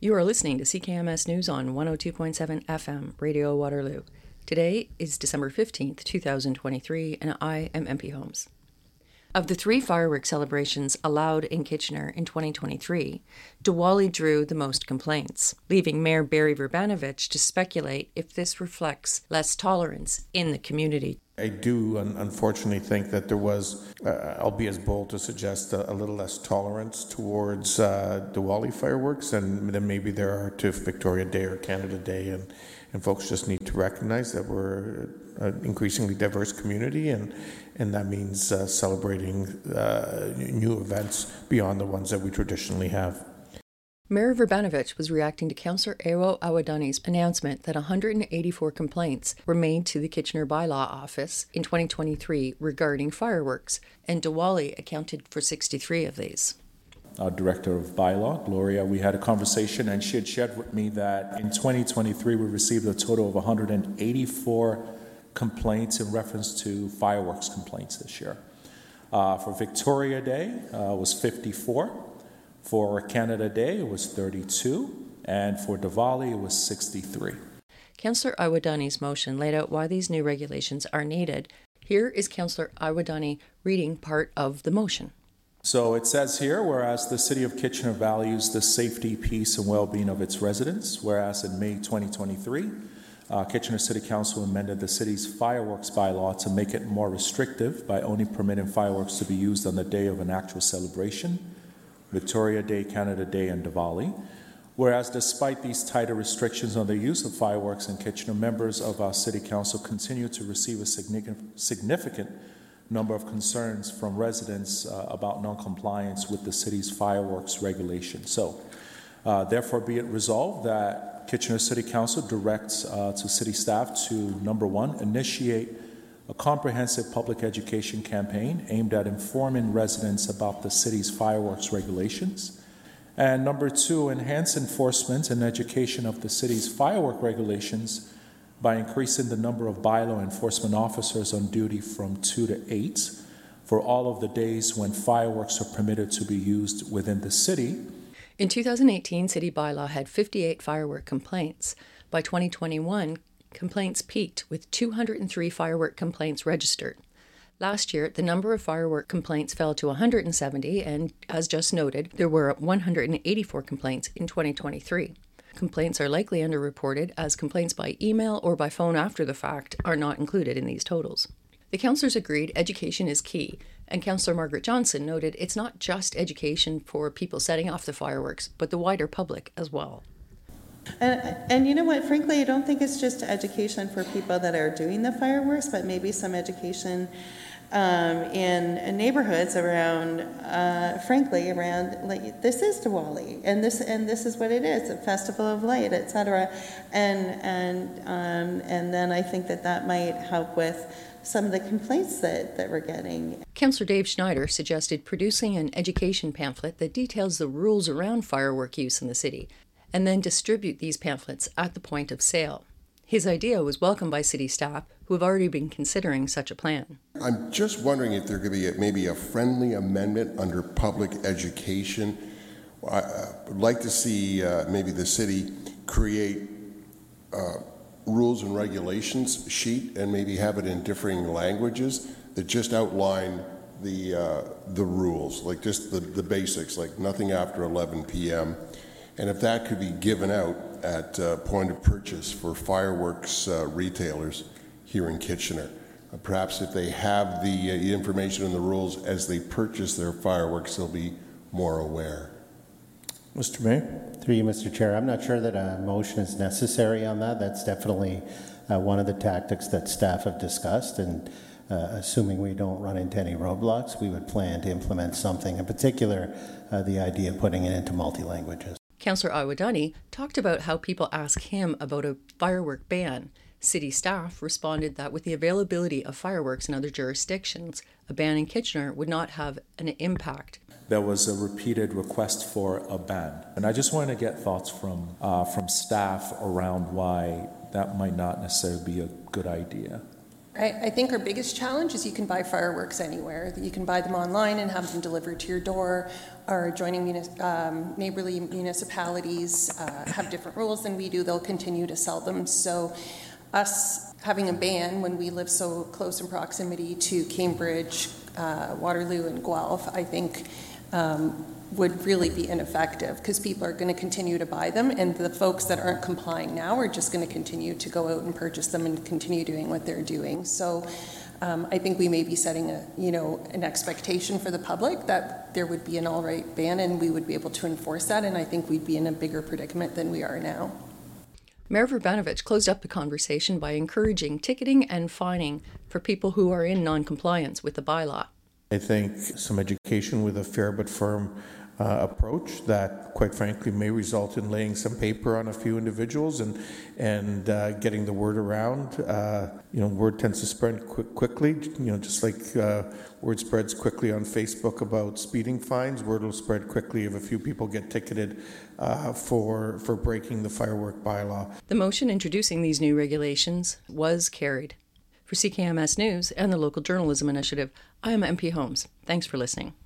You are listening to CKMS News on 102.7 FM, Radio Waterloo. Today is December 15th, 2023, and I am MP Holmes. Of the 3 fireworks celebrations allowed in Kitchener in 2023, Diwali drew the most complaints, leaving Mayor Barry Verbanovich to speculate if this reflects less tolerance in the community. I do unfortunately think that there was, I'll be as bold to suggest, a little less tolerance towards Diwali fireworks than maybe there are to Victoria Day or Canada Day, and folks just need to recognize that we're an increasingly diverse community, and that means celebrating new events beyond the ones that we traditionally have. Mayor Verbanovich was reacting to Councillor Awo Awadani's announcement that 184 complaints were made to the Kitchener Bylaw Office in 2023 regarding fireworks, and Diwali accounted for 63 of these. Our Director of Bylaw, Gloria, we had a conversation, and she had shared with me that in 2023 we received a total of 184 complaints in reference to fireworks complaints this year. For Victoria Day, it was 54. For Canada Day, it was 32, and for Diwali, it was 63. Councillor Awadani's motion laid out why these new regulations are needed. Here is Councillor Awadani reading part of the motion. So it says here, whereas the City of Kitchener values the safety, peace, and well-being of its residents, whereas in May 2023, Kitchener City Council amended the city's fireworks bylaw to make it more restrictive by only permitting fireworks to be used on the day of an actual celebration, Victoria Day, Canada Day, and Diwali. Whereas despite these tighter restrictions on the use of fireworks in Kitchener, members of our City Council continue to receive a significant number of concerns from residents about non-compliance with the city's fireworks regulations. So, therefore be it resolved that Kitchener City Council directs to city staff to, number 1, initiate a comprehensive public education campaign aimed at informing residents about the city's fireworks regulations. And number 2, enhance enforcement and education of the city's firework regulations by increasing the number of bylaw enforcement officers on duty from 2 to 8 for all of the days when fireworks are permitted to be used within the city. In 2018, City Bylaw had 58 firework complaints. By 2021, complaints peaked with 203 firework complaints registered. Last year, the number of firework complaints fell to 170, and as just noted, there were 184 complaints in 2023. Complaints are likely underreported, as complaints by email or by phone after the fact are not included in these totals. The councillors agreed education is key, and Councillor Margaret Johnson noted it's not just education for people setting off the fireworks, but the wider public as well. And you know what, frankly, I don't think it's just education for people that are doing the fireworks, but maybe some education in neighborhoods around, frankly, around, like, this is Diwali, and this is what it is, a festival of light, etc. And then I think that might help with some of the complaints that we're getting. Councillor Dave Schneider suggested producing an education pamphlet that details the rules around firework use in the city, and then distribute these pamphlets at the point of sale. His idea was welcomed by city staff, who have already been considering such a plan. I'm just wondering if there could be maybe a friendly amendment under public education. I would like to see maybe the city create rules and regulations sheet and maybe have it in differing languages that just outline the rules, like just the basics, like nothing after 11 p.m. And if that could be given out at point of purchase for fireworks retailers here in Kitchener, perhaps if they have the information and the rules as they purchase their fireworks, they'll be more aware. Mr. Mayor? Through you, Mr. Chair, I'm not sure that a motion is necessary on that. That's definitely one of the tactics that staff have discussed, and assuming we don't run into any roadblocks, we would plan to implement something, in particular the idea of putting it into multi-languages. Councillor Awadani talked about how people ask him about a firework ban. City staff responded that with the availability of fireworks in other jurisdictions, a ban in Kitchener would not have an impact. There was a repeated request for a ban, and I just wanted to get thoughts from staff around why that might not necessarily be a good idea. I think our biggest challenge is you can buy fireworks anywhere. You can buy them online and have them delivered to your door. Our adjoining neighborly municipalities have different rules than we do. They'll continue to sell them. So us having a ban when we live so close in proximity to Cambridge, Waterloo, and Guelph, I think would really be ineffective because people are going to continue to buy them, and the folks that aren't complying now are just going to continue to go out and purchase them and continue doing what they're doing. So I think we may be setting an expectation for the public that there would be an all right ban and we would be able to enforce that, and I think we'd be in a bigger predicament than we are now. Mayor Vrbanovich closed up the conversation by encouraging ticketing and fining for people who are in non-compliance with the bylaw. I think some education with a fair but firm approach that, quite frankly, may result in laying some paper on a few individuals and getting the word around. Word tends to spread quickly. Just like word spreads quickly on Facebook about speeding fines, word will spread quickly if a few people get ticketed for breaking the firework bylaw. The motion introducing these new regulations was carried. For CKMS News and the Local Journalism Initiative, I am MP Holmes. Thanks for listening.